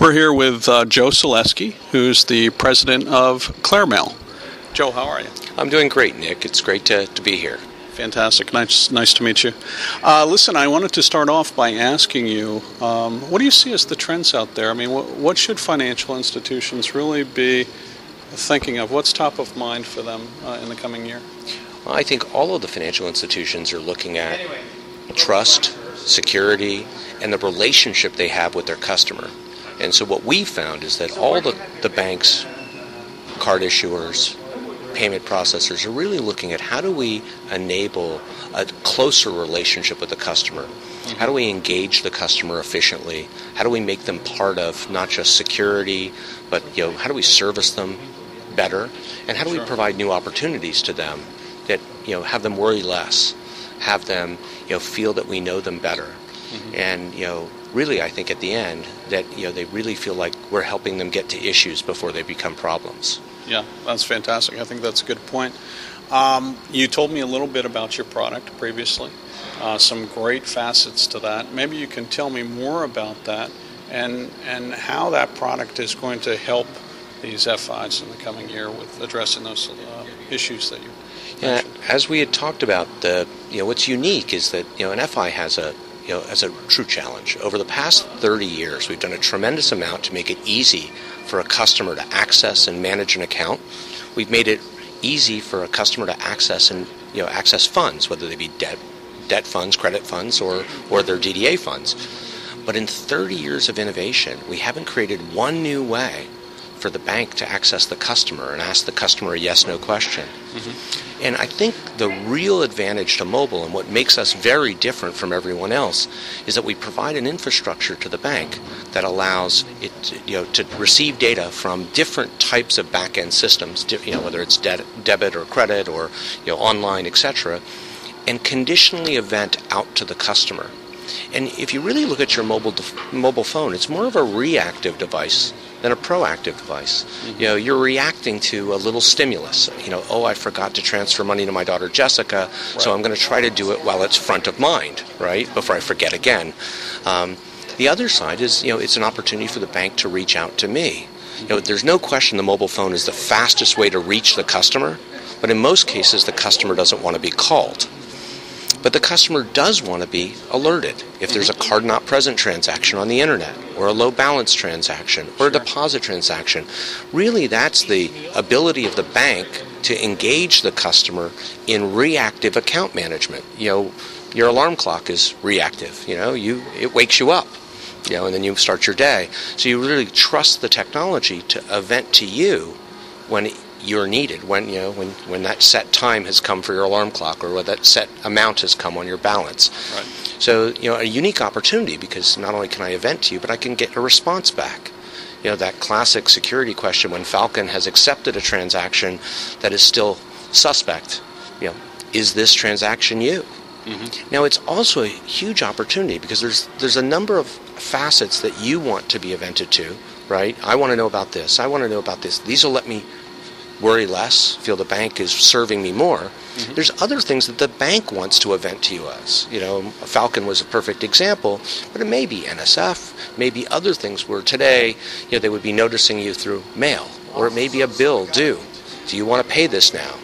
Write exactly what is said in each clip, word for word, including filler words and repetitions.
We're here with uh, Joe Selesky, who's the president of Clairmail. Joe, how are you? I'm doing great, Nick. It's great to, to be here. Fantastic. Nice nice to meet you. Uh, listen, I wanted to start off by asking you, um, what do you see as the trends out there? I mean, what, what should financial institutions really be thinking of? What's top of mind for them uh, in the coming year? Well, I think all of the financial institutions are looking at trust, security, and the relationship they have with their customer. And so what we found is that all the, the banks, card issuers, payment processors are really looking at how do we enable a closer relationship with the customer. How do we engage the customer efficiently? How do we make them part of not just security, but you know, how do we service them better? And how do we provide new opportunities to them that you know have them worry less, have them you know feel that we know them better, mm-hmm. and you know really I think at the end that you know they really feel like we're helping them get to issues before they become problems. Yeah, that's fantastic. I think that's a good point. Um, you told me a little bit about your product previously, uh, some great facets to that. Maybe you can tell me more about that and and how that product is going to help these F Is in the coming year with addressing those uh, issues that you yeah, mentioned. As we had talked about, the you know what's unique is that you know an F I has a you know as a true challenge. Over the past thirty years, we've done a tremendous amount to make it easy for a customer to access and manage an account. We've made it easy for a customer to access and you know access funds, whether they be debt debt funds, credit funds, or or their D D A funds. But in thirty years of innovation, we haven't created one new way for the bank to access the customer and ask the customer a yes/no question. Mm-hmm. And I think the real advantage to mobile and what makes us very different from everyone else is that we provide an infrastructure to the bank that allows it to, you know, to receive data from different types of back-end systems, you know, whether it's de- debit or credit or you know, online, et cetera, and conditionally event out to the customer. And if you really look at your mobile def- mobile phone, it's more of a reactive device than a proactive device. Mm-hmm. You know, you're reacting to a little stimulus. You know, oh, I forgot to transfer money to my daughter Jessica, right. So I'm going to try to do it while it's front of mind, right, before I forget again. Um, the other side is, you know, it's an opportunity for the bank to reach out to me. You know, there's no question the mobile phone is the fastest way to reach the customer, but in most cases the customer doesn't want to be called. But the customer does want to be alerted if there's a card not present transaction on the internet or a low balance transaction or a deposit transaction. Really, that's the ability of the bank to engage the customer in reactive account management. You know, your alarm clock is reactive. You know, you it wakes you up, you know, and then you start your day. So you really trust the technology to event to you when it, you're needed, when you know when, when that set time has come for your alarm clock or when that set amount has come on your balance. Right. So you know a unique opportunity because not only can I event to you, but I can get a response back. You know that classic security question when Falcon has accepted a transaction that is still suspect. You know, is this transaction you? Mm-hmm. Now it's also a huge opportunity because there's there's a number of facets that you want to be evented to, right? I want to know about this. I want to know about this. These will let me worry less, feel the bank is serving me more. Mm-hmm. There's other things that the bank wants to event to you as. You know, Falcon was a perfect example, but it may be N S F, maybe other things where today, you know, they would be noticing you through mail, or it may be a bill due. Do you want to pay this now?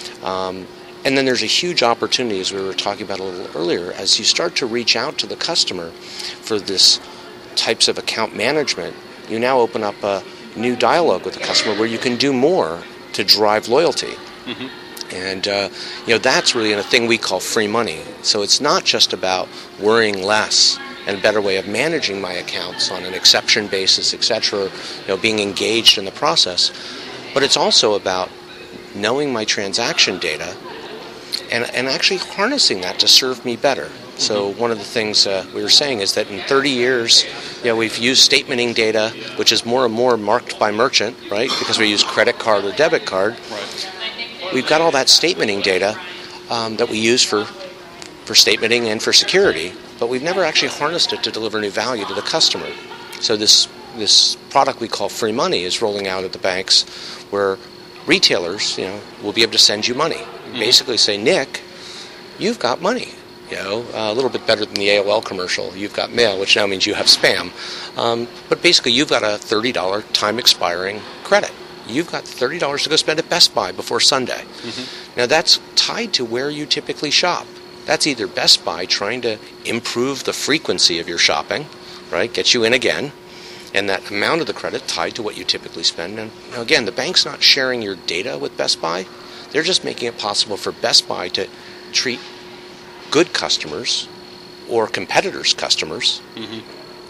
Um, and then there's a huge opportunity, as we were talking about a little earlier, as you start to reach out to the customer for this types of account management, you now open up a new dialogue with the customer where you can do more to drive loyalty. Mm-hmm. And, uh, you know, that's really a thing we call free money. So it's not just about worrying less and a better way of managing my accounts on an exception basis, et cetera, you know, being engaged in the process. But it's also about knowing my transaction data and, and actually harnessing that to serve me better. So one of the things uh, we were saying is that in thirty years, you know, we've used statementing data, which is more and more marked by merchant, right? Because we use credit card or debit card. Right. We've got all that statementing data um, that we use for, for statementing and for security, but we've never actually harnessed it to deliver new value to the customer. So this this product we call Free Money is rolling out at the banks where retailers, you know, will be able to send you money. Mm-hmm. Basically say, Nick, you've got money. You know, uh, a little bit better than the A O L commercial. You've got mail, which now means you have spam. Um, but basically, you've got a thirty dollars time expiring credit. You've got thirty dollars to go spend at Best Buy before Sunday. Mm-hmm. Now, that's tied to where you typically shop. That's either Best Buy trying to improve the frequency of your shopping, right, get you in again, and that amount of the credit tied to what you typically spend. And now again, the bank's not sharing your data with Best Buy. They're just making it possible for Best Buy to treat good customers or competitors' customers mm-hmm.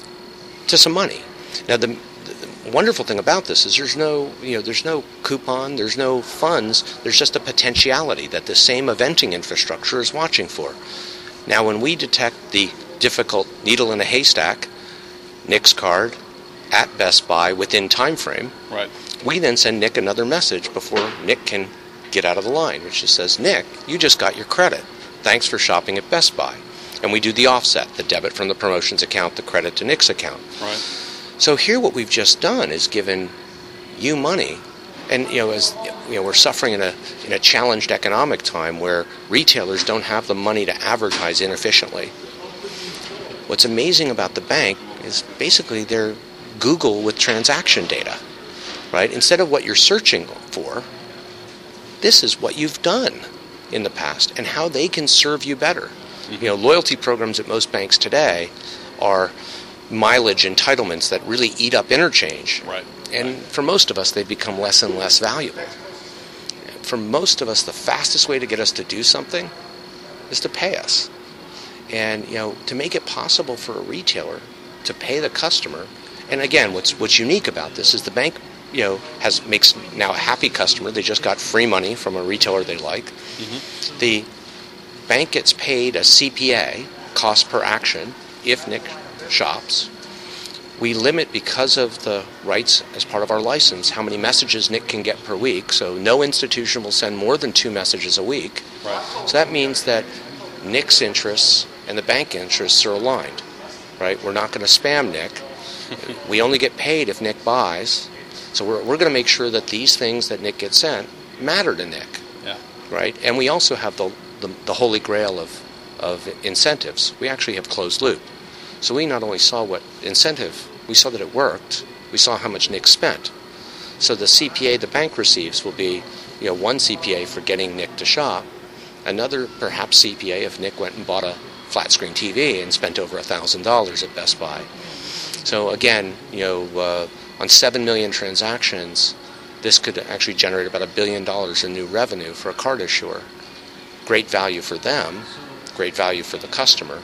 to some money. Now, the, the wonderful thing about this is there's no, you know, there's no coupon, there's no funds, there's just a potentiality that the same eventing infrastructure is watching for. Now, when we detect the difficult needle in a haystack, Nick's card at Best Buy within time frame, right. we then send Nick another message before Nick can get out of the line, which just says, Nick, you just got your credit. Thanks for shopping at Best Buy. And we do the offset, the debit from the promotions account, the credit to Nick's account. Right. So here what we've just done is given you money, and you know, as you know, we're suffering in a in a challenged economic time where retailers don't have the money to advertise inefficiently. What's amazing about the bank is basically they're Google with transaction data, right? Instead of what you're searching for, this is what you've done in the past and how they can serve you better. Mm-hmm. You know, loyalty programs at most banks today are mileage entitlements that really eat up interchange. Right. And right. for most of us, they've become less and less valuable. For most of us, the fastest way to get us to do something is to pay us. And, you know, to make it possible for a retailer to pay the customer, and again, what's what's unique about this is the bank, you know, has makes now a happy customer. They just got free money from a retailer they like. Mm-hmm. The bank gets paid a C P A, cost per action, if Nick shops. We limit, because of the rights as part of our license, how many messages Nick can get per week. So no institution will send more than two messages a week. Right. So that means that Nick's interests and the bank interests are aligned, right? We're not going to spam Nick. We only get paid if Nick buys. So we're we're going to make sure that these things that Nick gets sent matter to Nick, yeah. right? And we also have the, the the holy grail of of incentives. We actually have closed loop. So we not only saw what incentive, we saw that it worked. We saw how much Nick spent. So the C P A the bank receives will be, you know, one C P A for getting Nick to shop, another perhaps C P A if Nick went and bought a flat screen T V and spent over a thousand dollars at Best Buy. So again, you know, uh, on seven million transactions, this could actually generate about a billion dollars in new revenue for a card issuer. Great value for them, great value for the customer,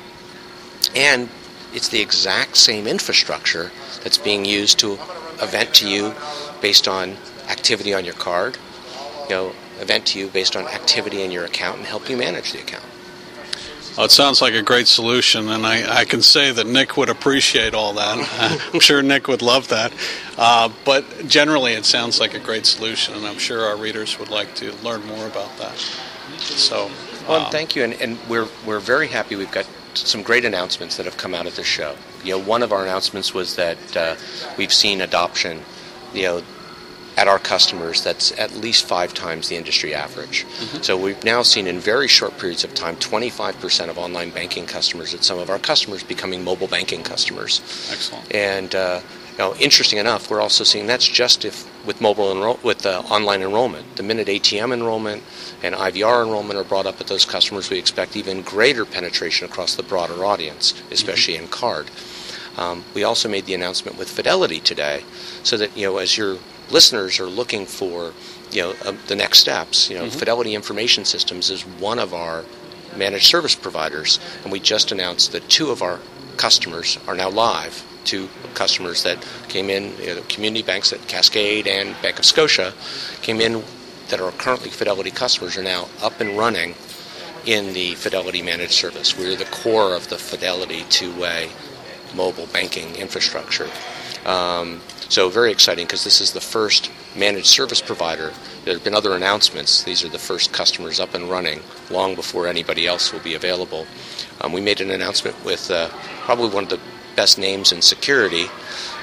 and it's the exact same infrastructure that's being used to event to you based on activity on your card, you know, event to you based on activity in your account and help you manage the account. Well, it sounds like a great solution, and I, I can say that Nick would appreciate all that. I'm sure Nick would love that. Uh, but generally, it sounds like a great solution, and I'm sure our readers would like to learn more about that. So, well, um, thank you, and, and we're we're very happy. We've got some great announcements that have come out of this show. You know, one of our announcements was that uh, we've seen adoption, you know, at our customers that's at least five times the industry average. Mm-hmm. So we've now seen in very short periods of time twenty-five percent of online banking customers at some of our customers becoming mobile banking customers. Excellent. And uh, you know, interesting enough, we're also seeing that's just if with mobile enroll with uh, online enrollment. The minute A T M enrollment and I V R enrollment are brought up at those customers, we expect even greater penetration across the broader audience, especially mm-hmm. in card. Um, we also made the announcement with Fidelity today, so that, you know, as your listeners are looking for, you know, uh, the next steps, you know, mm-hmm. Fidelity Information Systems is one of our managed service providers, and we just announced that two of our customers are now live. Two customers that came in, you know, community banks at Cascade and Bank of Scotia came in that are currently Fidelity customers are now up and running in the Fidelity managed service. We're the core of the Fidelity two-way mobile banking infrastructure. Um, so very exciting, because this is the first managed service provider. There have been other announcements. These are the first customers up and running long before anybody else will be available. Um, we made an announcement with uh, probably one of the best names in security,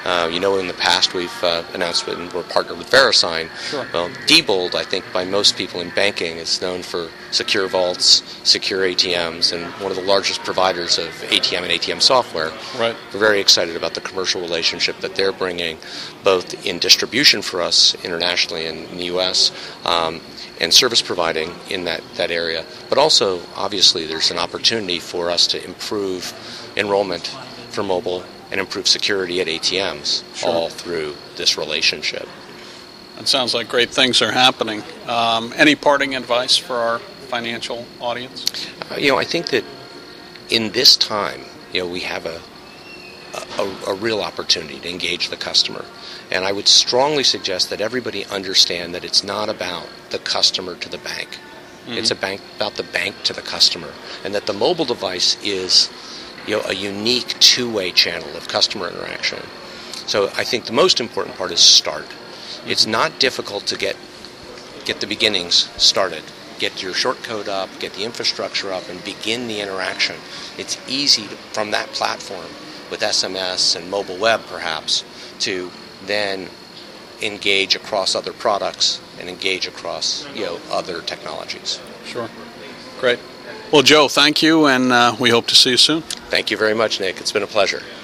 Uh, you know, in the past we've uh, announced that we're partnered with VeriSign. Sure. Well, Diebold, I think, by most people in banking, is known for secure vaults, secure A T Ms, and one of the largest providers of A T M and A T M software. Right. We're very excited about the commercial relationship that they're bringing, both in distribution for us internationally and in the U S, um, and service providing in that, that area. But also, obviously, there's an opportunity for us to improve enrollment for mobile and improve security at A T Ms, sure. all through this relationship. It sounds like great things are happening. Um, any parting advice for our financial audience? Uh, you know, I think that in this time, you know, we have a, a, a real opportunity to engage the customer. And I would strongly suggest that everybody understand that it's not about the customer to the bank. Mm-hmm. It's a bank, about the bank to the customer. And that the mobile device is, you know, a unique two-way channel of customer interaction. So I think the most important part is start. Mm-hmm. It's not difficult to get get the beginnings started. Get your short code up, get the infrastructure up, and begin the interaction. It's easy to, from that platform with S M S and mobile web perhaps, to then engage across other products and engage across, you know, other technologies. Sure. Great. Well, Joe, thank you, and uh, we hope to see you soon. Thank you very much, Nick. It's been a pleasure.